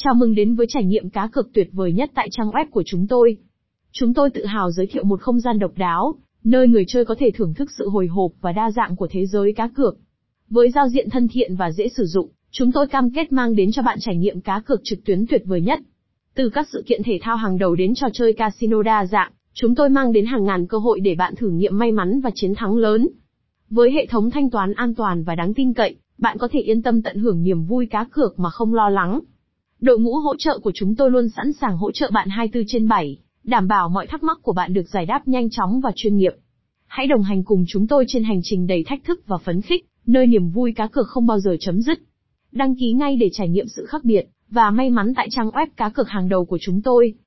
Chào mừng đến với trải nghiệm cá cược tuyệt vời nhất tại trang web của chúng tôi. Chúng tôi tự hào giới thiệu một không gian độc đáo, nơi người chơi có thể thưởng thức sự hồi hộp và đa dạng của thế giới cá cược. Với giao diện thân thiện và dễ sử dụng, chúng tôi cam kết mang đến cho bạn trải nghiệm cá cược trực tuyến tuyệt vời nhất. Từ các sự kiện thể thao hàng đầu đến trò chơi casino đa dạng, chúng tôi mang đến hàng ngàn cơ hội để bạn thử nghiệm may mắn và chiến thắng lớn. Với hệ thống thanh toán an toàn và đáng tin cậy, bạn có thể yên tâm tận hưởng niềm vui cá cược mà không lo lắng. Đội ngũ hỗ trợ của chúng tôi luôn sẵn sàng hỗ trợ bạn 24/7, đảm bảo mọi thắc mắc của bạn được giải đáp nhanh chóng và chuyên nghiệp. Hãy đồng hành cùng chúng tôi trên hành trình đầy thách thức và phấn khích, nơi niềm vui cá cược không bao giờ chấm dứt. Đăng ký ngay để trải nghiệm sự khác biệt và may mắn tại trang web cá cược hàng đầu của chúng tôi.